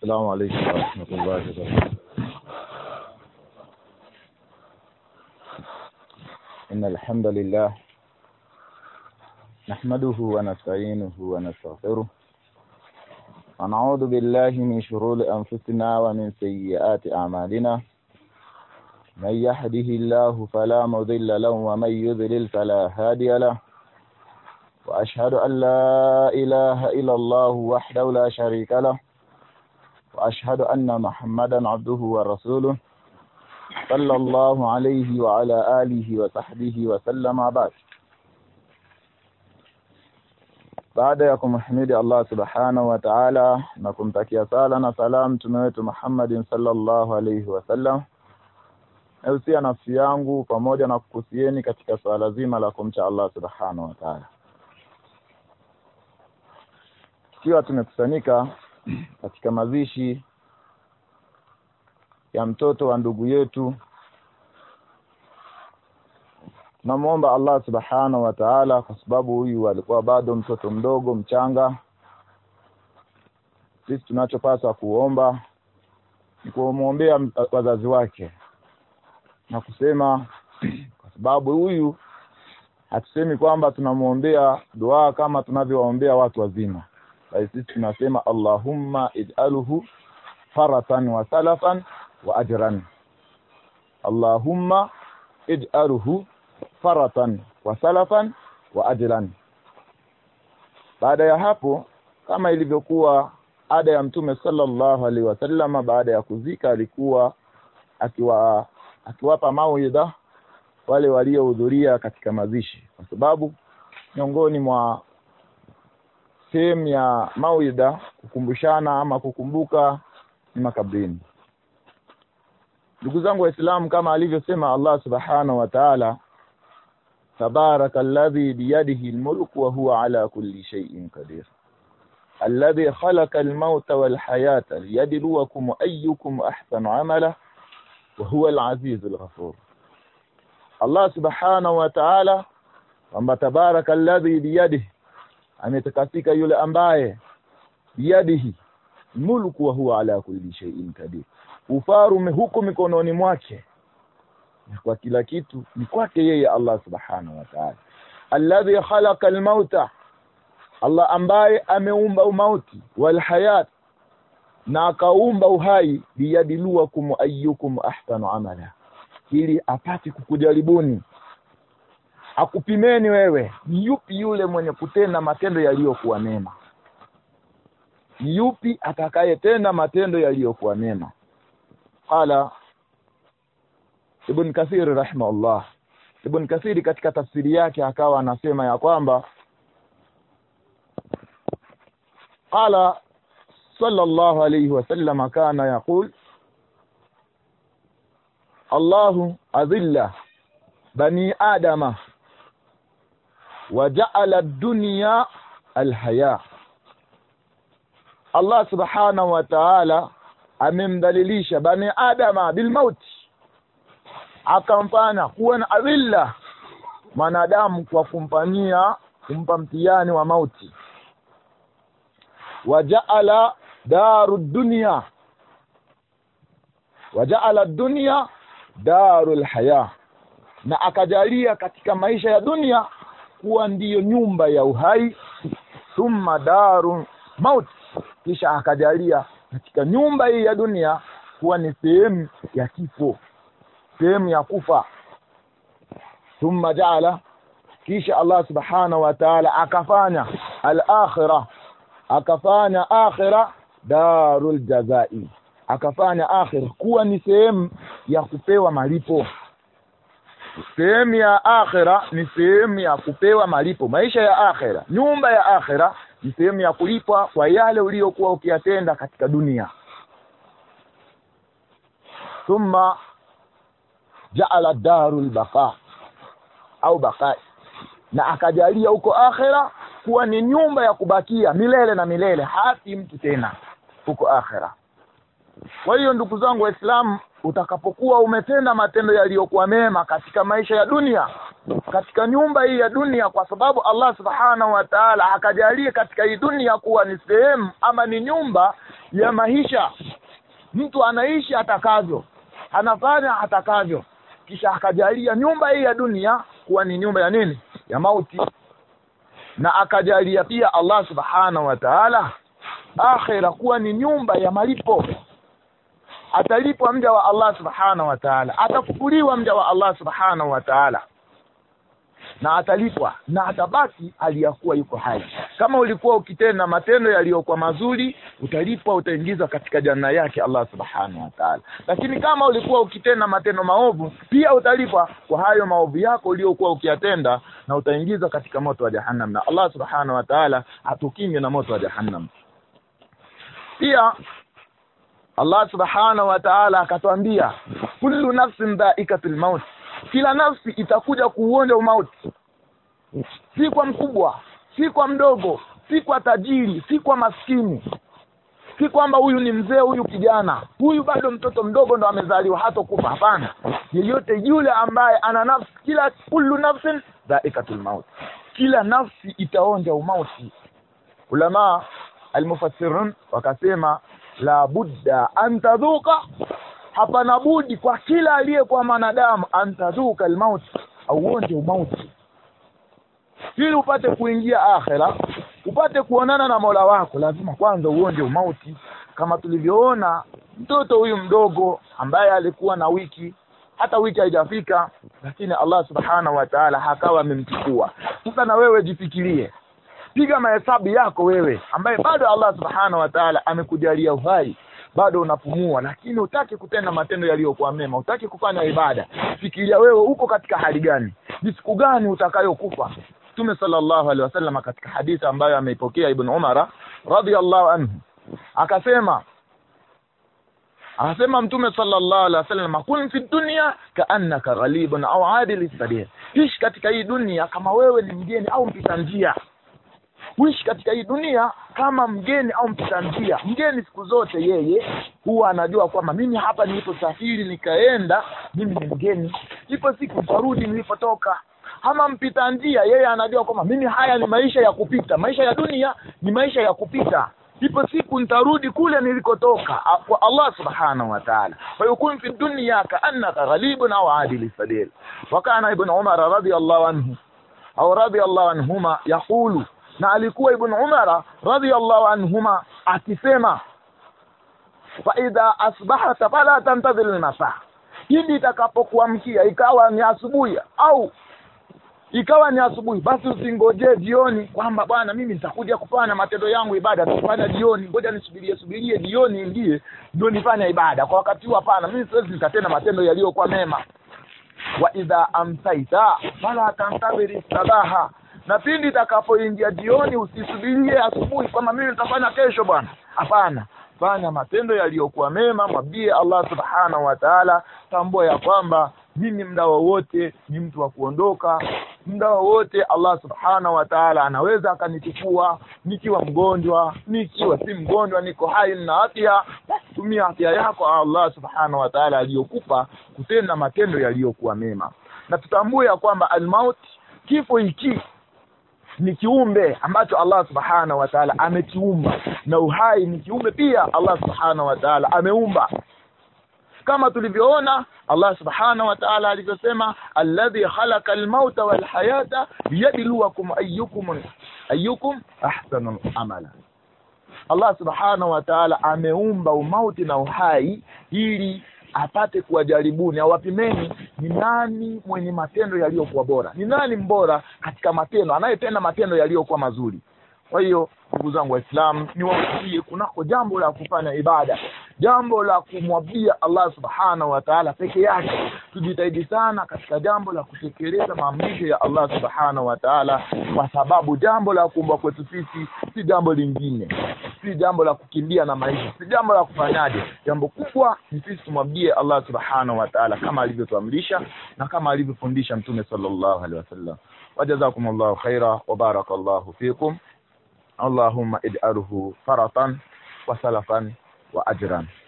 السلام عليكم ورحمة الله وبركاته. إن الحمد لله نحمده ونستعينه ونستغفره ونعوذ بالله من شرور أنفسنا ومن سيئات أعمالنا. من يهده الله فلا مضل له ومن يضلل فلا هادي له. وأشهد أن لا إله إلا الله وحده لا شريك له وأشهد أن محمدا عبده ورسوله صلى الله عليه وعلى آله وصحبه وسلم. Baada ya kumhimidi Allah subhanahu wa ta'ala na kumtakia sala na salam mtume wetu Muhammadin sallallahu alayhi wasallam, nausia nafsi yangu pamoja na kukusieni katika swala zima la kumcha Allah subhanahu wa ta'ala. Tukiwa tumekusanyika katika mazishi ya mtoto wa ndugu yetu, namuomba Allah subhanahu wa ta'ala, kwa sababu huyu alikuwa bado mtoto mdogo mchanga. Sisi tunachopaswa kuomba ni kumuombea wazazi wake na kusema, kwa sababu huyu hatusemi kwamba tunamuombea dua kama tunavyoombea watu wazima, bali sisi tunasema Allahumma ij'alhu faratan wa salafan wa ajran. Allahumma ij'alhu faratan wa salafan wa ajran. Baada ya hapo, kama ilivyokuwa ada ya Mtume sallallahu alaihi wasallam, baada ya kuzika alikuwa akiwapa mauidha wale waliohudhuria katika mazishi, kwa sababu miongoni mwa sehemu ya mauidha kukumbushana ama kukumbuka ni makabrini. Ndugu zangu Waislamu, kama alivyosema Allah subhanahu wa ta'ala, tabarakalladhi biyadihi almulku wa huwa ala kulli shay'in qadir, alladhi khalaqa almauta wal hayata liyabluwakum ayyukum ahsanu amala wa huwa alazizul ghafur. Allah subhanahu wa ta'ala kwamba tabarakalladhi biyadihi, ametakasika yule ambaye biyadihi mulku wa huwa ala kulli shay'in qadir, ufarume huko mikononi mwake, kwa kila kitu ni kwake yeye Allah subhanahu wa ta'ala. Alladhi khalaqa almauta, Allah ambaye ameumba umauti, wal hayat, na akaumba uhai, liyabluwakum ayyukum ahsanu amala, ili apate kukujaribuni, akupimeni wewe ni yupi yule mwenye kutenda matendo yaliyokuwa mema, ni yupi atakayetenda matendo yaliyokuwa mema. Qala Ibn Kathir rahimahullah, Ibn Kathir katika tafsiri yake akawa anasema ya kwamba qala sallallahu alayhi wasallam kana yaqul Allahu adhilla bani adama wa ja'ala ad-dunya al-haya. Allah subhanahu wa ta'ala amemdhalilisha bani adama bil mauti, akamfanya kuwa na adhilla manadamu kwa kumpa mtihani wa mauti. Waja'ala ad-dunya darul haya, na akajalia katika maisha ya dunia kuwa ndiyo nyumba ya uhai. Thumma darul maut, kisha akajalia katika nyumba hii ya dunia kuwa ni sehemu ya kifo, sehemu ya kufa. Thumma ja'ala, kisha Allah subhanahu wa ta'ala akafanya al-akhirah, akafanya akhirah darul jazai, akafanya akhirah kuwa ni sehemu ya kupewa malipo. Sehemu ya akhirah ni sehemu ya kupewa malipo. Maisha ya akhirah, nyumba ya akhirah ni sehemu ya kulipwa kwa yale uliyokuwa ukiyatenda katika dunia. Thumma ja'ala darul baqa au baqa, na akajalia huko akhirah kuwa ni nyumba ya kubakia milele na milele, hati mtu tena huko akhirah. Kwa hiyo ndugu zangu Waislamu, utakapokuwa umetenda matendo yaliyokuwa mema katika maisha ya dunia, katika nyumba hii ya dunia, kwa sababu Allah subhanahu wa ta'ala akajalia katika hii dunia kuwa ni sehemu ama ni nyumba ya maisha. Mtu anaishi atakavyo, anafanya atakavyo, kisha akajalia nyumba hii ya dunia kuwa ni nyumba ya nini? Ya mauti. Na akajalia pia Allah subhanahu wa ta'ala akhira kuwa ni nyumba ya malipo. Atalipwa mja wa Allah subhanahu wa ta'ala, atafufuliwa mja wa Allah subhanahu wa ta'ala, na atalipwa na atabaki aliyakuwa yuko hai. Kama ulikuwa ukitenda matendo yaliyokuwa mazuri, utalipwa, utaingizwa katika janna yake Allah subhanahu wa ta'ala. Lakini kama ulikuwa ukitenda matendo maovu, pia utalipwa kwa hayo maovu yako uliokuwa ukiyatenda, na utaingizwa katika moto wa jahannam. Na Allah subhanahu wa ta'ala atukinge na moto wa jahannam. Pia Allah subhanahu wa ta'ala akatuambia, kullu nafsin dha'iqatul maut, kila nafsi itakuja kuonja umauti. Si kwa mkubwa, si kwa mdogo, si kwa tajiri, si kwa maskini, si kwamba huyu ni mzee, huyu kijana, huyu bado mtoto mdogo ndo amezaliwa hata kufa. Hapana, yeyote yule ambaye ana nafsi, kila kullu nafsin dha'iqatul maut, kila nafsi itaonja umauti. Ulama almufassirun wakasema la budda antadhuka, hapana budi kwa kila aliyekuwa mwanadamu antadhuka almaut, auonje umauti, ili upate kuingia akhera, upate kuonana na Mola wako. Lazima kwanza uonje umauti. Kama tulivyoona mtoto huyu mdogo ambaye alikuwa na wiki, hata wiki haijafika, lakini Allah subhanahu wa ta'ala hakawa amemchukua. Sasa na wewe jifikirie, piga mahesabu yako wewe ambaye bado Allah subhanahu wa ta'ala amekujalia uhai, bado unapumua, lakini hutaki kutenda matendo yaliyokuwa mema, hutaki kufanya ibada. Fikiria wewe uko katika hali gani, ni siku gani utakayokufa. Mtume sallallahu alaihi wasallam katika hadithi ambayo ameipokea Ibn Umar radhiyallahu anhu akasema Mtume sallallahu alaihi wasallam, kun fi dunya kaannaka ghalibun au adil sadir, ishi katika hii dunia kama wewe ni mgeni au mpita njia. Uishi katika hii dunia kama mgeni au mpita njia. Mgeni siku zote yeye huwa anajua kwamba mimi hapa niliposafiri nikaenda, mimi ni mgeni, ipo siku nitarudi nilipotoka. Ama mpita njia yeye anajua kwamba mimi haya ni maisha ya kupita, maisha ya dunia ni maisha ya kupita, ipo siku nitarudi kule nilikotoka kwa Allah subhanahu wa ta'ala. Fa yakun fi dunya kaannaka ghalibun au adil sadir. Wa kana Ibn Umar radhiyallahu anhu au radhiyallahu anhuma yaqulu, na alikuwa Ibn Umar radhiyallahu anhuma akisema, fa idha asbahata fala tantadhir al-masa, hivi itakapokuamkia ikawa ni asubuhi basi usingoje jioni kwamba bwana mimi nitakuja kufanya matendo yangu ibada nitafanya jioni, ngoja nisubirie jioni ingie ndio nifanye ibada. Kwa wakati huu hapana, mimi siwezi nitatenda matendo yaliyokuwa mema. Wa idha amsaita fala tantadhir sabaha, na pindi itakapoingia jioni usisubirie asubuhi kwamba mimi nitafanya kesho bwana. Hapana, fanya matendo yaliyokuwa mema, mwambie Allah subhanahu wa ta'ala, tambua ya kwamba mimi muda wote ni mtu wa kuondoka, muda wote Allah subhanahu wa ta'ala anaweza akanichukua, nikiwa mgonjwa, nikiwa si mgonjwa, niko hai na afya. Tumia afya yako Allah subhanahu wa ta'ala aliyokupa kutenda matendo yaliyokuwa mema. Na tutambue ya kwamba al-maut, kifo hiki ni kiumbe ambacho Allah subhanahu wa ta'ala amekiumba, na uhai ni kiumbe pia Allah subhanahu wa ta'ala ameumba. Kama tulivyoona Allah subhanahu wa ta'ala alivyosema, alladhi khalaqa al-mauta wal hayata liyabluwakum ayyukum ahsanu amala. Allah subhanahu wa ta'ala ameumba umauti na uhai ili apate kuwajaribuni, awapimeni ni nani mwenye matendo yaliyokuwa bora, ni nani mbora katika matendo, anayetenda matendo yaliyokuwa mazuri. Kwa hiyo ndugu zangu Waislamu, niwaambie kunako jambo la kufanya ibada, jambo la kumwabia Allah subhanahu wa ta'ala peke yake, tujitahidi sana katika jambo la kutekeleza maamrisho ya Allah subhanahu wa ta'ala, kwa sababu jambo la kuomba kwetu sisi si jambo lingine, si jambo la kukimbia na maisha, si jambo la kufanyaje. Jambo kubwa ni sisi tumwabie Allah subhanahu wa ta'ala kama alivyotuamrisha na kama alivyofundisha Mtume sallallahu alaihi wasallam. Wajazakumullahu khaira wa barakallahu fikum. Allahumma ij'alhu faratan wa salafan wa ajran.